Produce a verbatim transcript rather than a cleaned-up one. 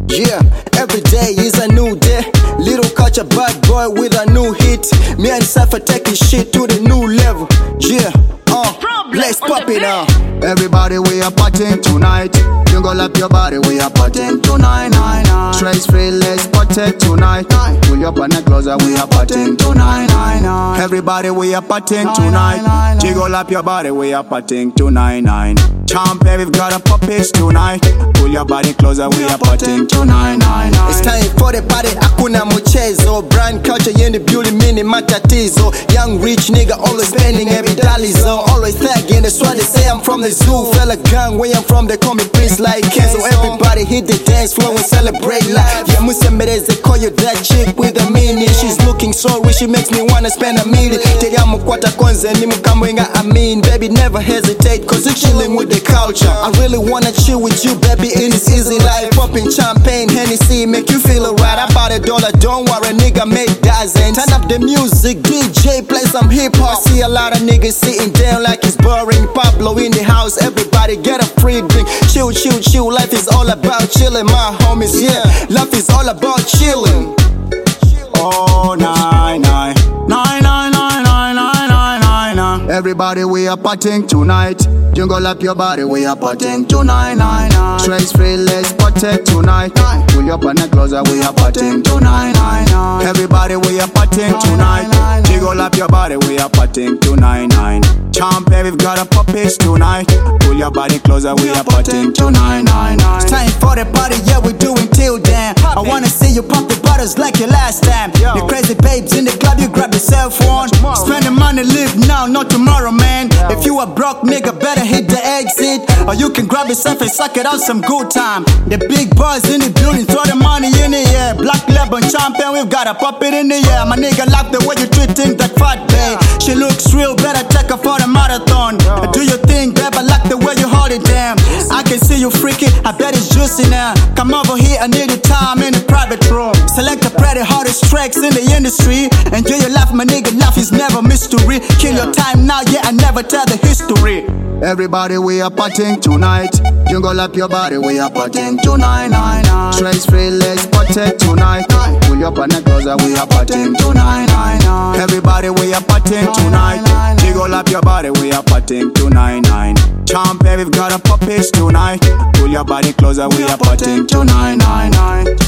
Yeah, every day is a new day. Little culture bad boy with a new hit. Me and Cypher taking shit to the new level. Yeah, uh, let's pop it out. Everybody, we are partying tonight. Jingle up your body, we are partying tonight. Stress free, let's party tonight. Pull your partner closer, we are partying tonight. Everybody, we are partying tonight. Jiggle up your body, we are partying tonight. Champion, we've got a puppies tonight. Pull your body closer, we are partying tonight. It's time for the party, hakuna mchezo. Brand culture in the building, mini matatizo. Young rich nigga always spending every dollar so always thagging, that's why they say I'm from the zoo. Fella gang, where I'm from, they call me Prince like Kenzo. Everybody hit the dance floor and celebrate life. Yeah, Musemedes, they call you that chick with a mini. She's looking so rich, she makes me wanna spend a million. Tegamu kwata konze, ni mukamwenga I mean. Baby, never hesitate, cause you're chilling with the culture. I really wanna chill with you, baby, in this easy life. Popping champagne, Hennessy, make you feel alright. I bought a dollar, don't worry, nigga, make dozens. Turn up the music, D J, play some hip hop. See a lot of niggas sitting down like it's boring. Pablo in the house, everybody get a free drink. Chill, chill, chill, life is all about chilling, my homies, yeah. Life is all about chilling. Oh, nine, nine, nine, nine, nine, nine, nine, nine, nine. Everybody, we are partying tonight. Jingle up your body, we are partying tonight. Stress free, let's party tonight. Pull your partner closer, we are partying tonight. Everybody, we are partying tonight. Jiggle up your body, we are partying tonight. Champion, we've got a puppies tonight. Pull your body closer, we are partying tonight. It's time for the party, yeah, we're doing till then. I wanna see you pump the bottles like your last time. You crazy babes in the club, you grab your cell phone. Spend the money, live now, not tomorrow, man. If you a broke nigga, better hit the exit. Or you can grab yourself and suck it out some good time. The big boys in the building, throw the money in the air. Black Lebanon champion, we've got a pop it in the air. My nigga like the way you treating that fat babe. She looks real, better take her for the marathon. Do your thing, babe, I like the way you hold it down. I can see you freaking, I bet it's juicy now. Come over here, I need your time in the private room. Select the pretty hardest tracks in the industry. Enjoy your life, my nigga, life is never mystery. Kill your time now, yeah, I never tell the history. Everybody, we are partying tonight. Jingle up your body, we are partying tonight. Stress free, let's party tonight. Pull your partner closer, we are partying tonight. Everybody, we are partying tonight. Jiggle up your body, we are partying tonight. Champion, we've got a puppies tonight. Pull your body closer, we are partying tonight.